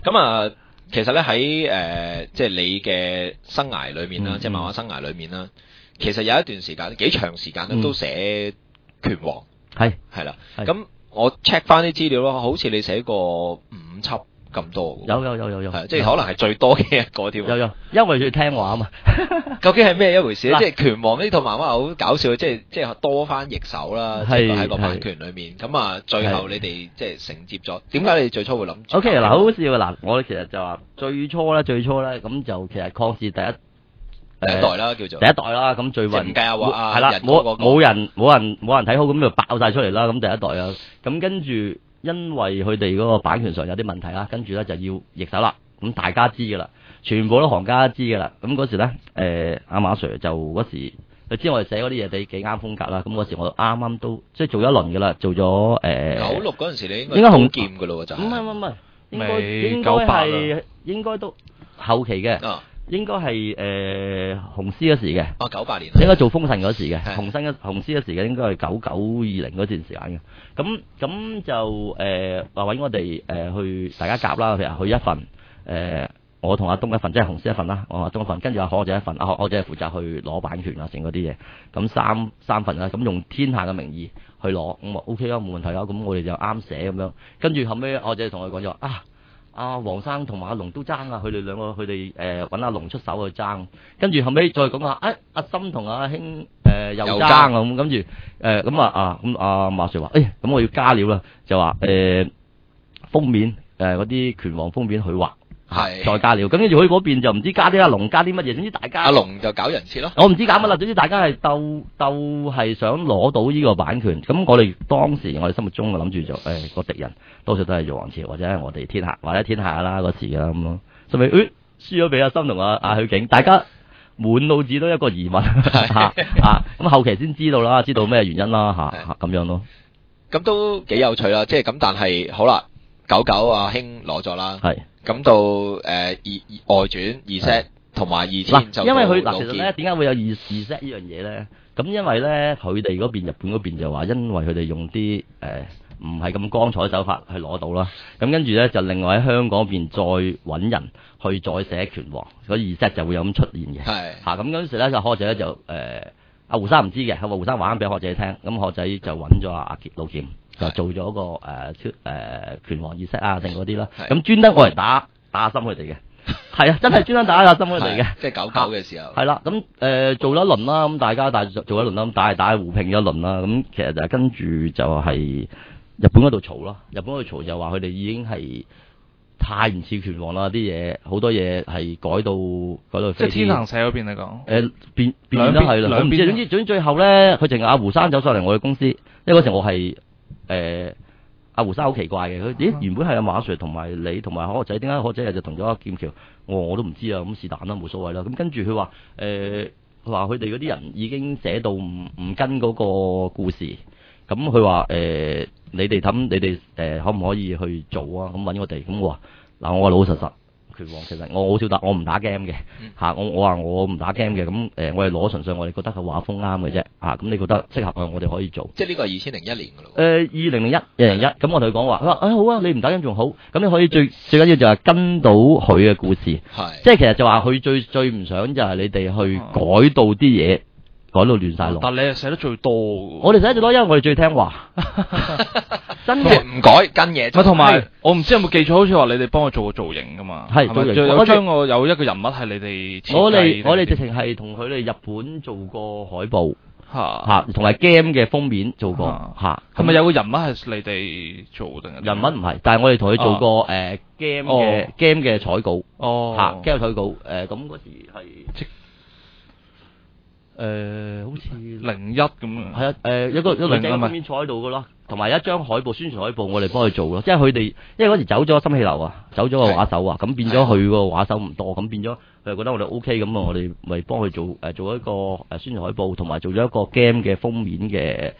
咁啊，其實咧喺即係你嘅生涯裏面啦，即係漫畫生涯裏面啦，其實有一段時間幾長時間咧都寫拳王，係啦。咁我 check 翻啲資料咯，好似你寫過5輯咁多。 有， 係即係可能係最多嘅一個添。 有，因為佢聽話啊嘛。 究竟係咩一回事咧？即係拳王呢套漫畫好搞笑，即係多翻譯手啦，即係喺個版權裏面。咁啊，最後你哋即係承接咗。點解你最初會諗住 ？OK， 嗱，好好笑嗱，我哋其實就話最初咧，咁就其實抗視第一代啦，叫做第一代啦。咁最運係啦，冇人睇好，咁就爆晒出嚟啦。咁第一代啊，咁跟住因為佢哋嗰個版權上有啲問題啦，跟住咧就要易手啦。咁大家知噶啦，全部都行家都知噶啦。咁嗰時咧，阿馬 Sir 就嗰時，佢知我哋寫嗰啲嘢幾啱風格啦。咁嗰時我啱啱都即係做咗一輪噶啦，做咗 96嗰陣時你應該紅劍噶咯喎，就唔係，應該都後期嘅。應該係紅絲嗰時嘅 ，98年應該做封神嗰時嘅，紅絲嗰時嘅應該係9920嗰段時間嘅。咁就話揾我哋去大家夾啦，譬如去一份我同阿東一份，即係紅絲一份啦，我同阿東一份，跟住阿可姐一份，阿可姐係負責去攞版權啊，成嗰啲嘢。咁三份啦，咁用天下嘅名義去攞，咁話 OK 啊，冇問題啊。咁我哋就啱寫咁樣，跟住後尾可姐同佢講咗阿黃生同埋阿龍都爭啊，佢哋兩個揾阿龍出手去爭，跟住後尾再講話阿森同阿興又爭啊，咁跟住咁阿馬 Sir 話咁我要加料啦，就話封面嗰啲拳王封面佢畫再加料，咁跟住佢嗰邊就唔知加啲阿龍加啲乜嘢，總之大家阿龍就搞人設咯， 我唔知搞乜啦，總之大家係鬥係想攞到呢個版權，咁我哋當時我哋心目中諗住就個敵人多數都係玉皇朝或者係我哋天下或者天下啦嗰時啦咁咯，所以輸咗俾阿森同阿許景，大家滿腦子都一個疑問咁後期先知道啦，知道咩原因啦咁樣咯， 咁都幾有趣啦，即係咁，但係好啦，99阿興攞咗啦，咁到外傳2set同埋2000就因為佢其實咧點解會有2set 呢樣嘢咧？咁因為咧佢哋嗰邊日本嗰邊就話，因為佢哋用啲唔係咁光彩手法去攞到啦，咁跟住咧就另外喺香港邊再揾人去再寫拳王，所以2set就會有咁出現嘅。咁嗰陣時咧就學仔咧就阿胡生唔知嘅，胡生話俾學仔聽，咁學仔就揾咗阿老劍。就做咗個拳王2set啊，定嗰啲啦。咁專登我嚟打下心佢哋嘅，係啊，真係專登打下心佢哋嘅。 即係99嘅時候。 係啦，咁做咗一輪啦，咁大家做一輪啦，咁打互拼咗一輪啦。咁其實就跟住就係日本嗰度嘈咯，日本嗰度嘈就話佢哋已經係太唔似拳王啦，啲嘢好多嘢係改到即係天行社嗰邊嚟講。 變咗係啦，我唔知。總之最後咧，佢淨係阿胡生走上嚟我哋公司，因為嗰時我係。阿胡生好奇怪嘅，佢原本係阿馬 Sir 同埋你同埋可仔，點解可仔就同咗阿劍橋？我都唔知啊，咁是但啦，冇所謂啦。咁跟住佢話話佢哋嗰啲人已經寫到唔跟嗰個故事，咁佢話你哋可唔可以去做啊？咁揾我哋，咁我話嗱，我話老老實實。拳王其實我好少打，我唔打 game 嘅我話我唔打 game 嘅，咁我哋攞純粹我哋覺得佢畫風啱嘅啫咁你覺得適合我哋可以做。 即係呢個係2001年噶咯。 2001，咁我同佢講話，佢話好啊，你唔打 game 仲好，咁你可以最緊要就係跟到佢嘅故事，即係其實就話佢最唔想就係你哋去改到啲嘢。改到亂晒龍， 但你係寫得最多嘅。 我哋寫得最多，因為我哋最聽話，真嘅唔改跟嘢。 同埋我唔知有冇記錯，好似話你哋幫佢做個造型噶嘛？ 係造型。 有將有一個人物係你哋設計。 我哋直情係同佢哋日本做過海報，同埋 game 嘅封面做過， 係咪有個人物係你哋做定？ 人物唔係，但係我哋同佢做過game 嘅彩稿，game 彩稿，咁嗰時係。好似 01咁樣， 係啊，一個女仔喺邊坐喺度噶咯，同埋一張海報宣傳海報，我哋幫佢做咯，即係佢哋，因為嗰時走咗心氣流啊，走咗個畫手啊，咁變咗佢個畫手唔多，咁變咗佢就覺得我哋 OK 咁啊，我哋咪幫佢做一個宣傳海報，同埋做咗一個 game 嘅封面嘅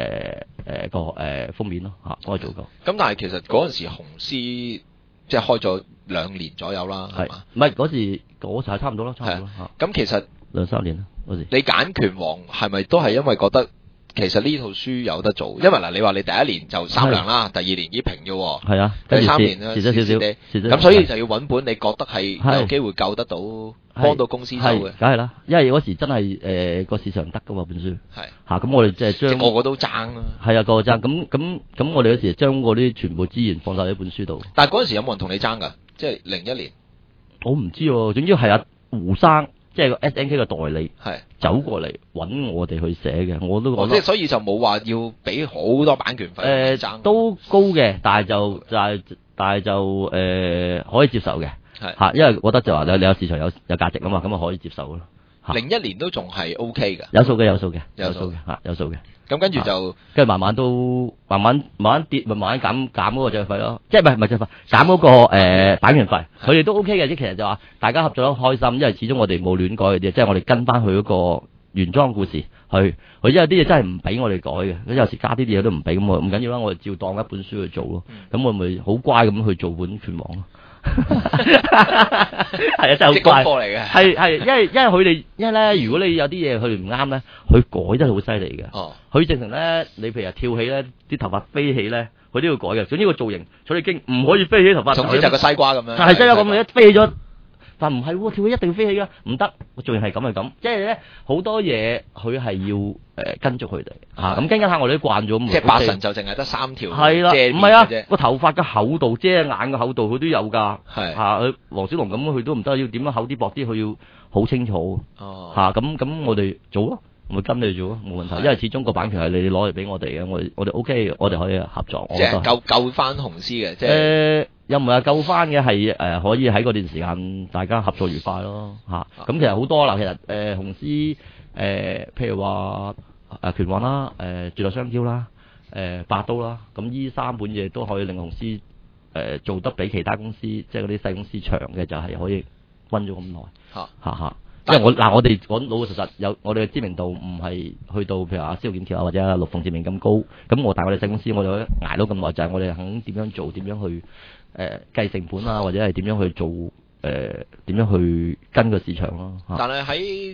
封面咯嚇，幫佢做過。 咁但係其實嗰陣時紅絲即係開咗2年左右啦，係嘛？ 唔係嗰時係差唔多咯，差唔多嚇。 咁其實 2-3年啦。 你揀拳王係咪都係因為覺得其實呢套書有得做，因為嗱，你話你第一年就3兩啦，第二年已經平咗喎， 係啊， 第3年咧蝕咗少少， 咁所以就要揾本你覺得係有機會救得到，幫到公司手嘅， 梗係啦，因為嗰時真係個市場得噶嘛本書，係咁我哋即係將個個都爭啦， 係啊個個爭，咁我哋嗰時將嗰啲全部資源放晒喺本書度。 但係嗰陣時有冇人同你爭㗎？即係01年， 我唔知喎，總之係阿胡生。即係個 SNK 嘅代理， 係走過嚟揾我哋去寫嘅，我都覺得即係所以就冇話要俾好多版權費都高嘅，但係就可以接受嘅，係因為覺得就話你有市場有價值啊嘛，咁啊可以接受咯。 01年都仲係 OK 嘅， 有數嘅有數嘅。咁跟住就跟住慢慢跌，咪慢慢減嗰個著費咯，即係唔係著費，減嗰個版權費，佢哋都 OK 嘅，即係其實就話大家合作得開心，因為始終我哋冇亂改嗰啲，即係我哋跟翻佢嗰個原裝故事去，佢因為有啲嘢真係唔俾我哋改嘅，佢有時加啲嘢都唔俾，咁我唔緊要啦，我哋照當一本書去做咯，咁我咪好乖咁去做本拳王咯。係啊，真係好乖嚟嘅。 係，因為佢哋，因為咧，如果你有啲嘢佢哋唔啱咧，佢改得好犀利嘅。哦，佢直情咧，你譬如跳起咧，啲頭髮飛起咧，佢都要改嘅。總之個造型，所以經唔可以飛起頭髮。 總之就個西瓜咁樣。 係西瓜咁，一飛起咗。但唔係喎，跳起一定飛起㗎，唔得，我造型係咁係咁，即係咧好多嘢佢係要跟足佢哋咁跟下我哋都慣咗。 即係八神就淨係得3條， 係啦，唔係啊，個頭髮嘅厚度、遮眼嘅厚度佢都有㗎。係佢黃小龍咁，佢都唔得，要點樣厚啲薄啲，佢要好清楚。哦，咁我哋做咯，咪跟你做咯，冇問題。因為始終個版權係你攞嚟俾我哋嘅，我哋 OK，我哋可以合作。 即係救翻紅絲嘅，即係。 又唔係話救翻嘅，係可以喺嗰段時間大家合作愉快咯咁其實好多啦，其實紅絲譬如話拳王啦，絕代雙驕啦，八刀啦，咁呢3本嘢都可以令紅絲做得比其他公司即係嗰啲細公司長嘅，就係可以溫咗咁耐因為我哋講老老實實有我哋嘅知名度唔係去到譬如話蕭劍橋或者陸鳳志明咁高，咁但係我哋細公司我哋捱到咁耐，就係我哋肯點樣做，點樣去計成本啊，或者係點樣去做點樣去跟個市場咯。 但係喺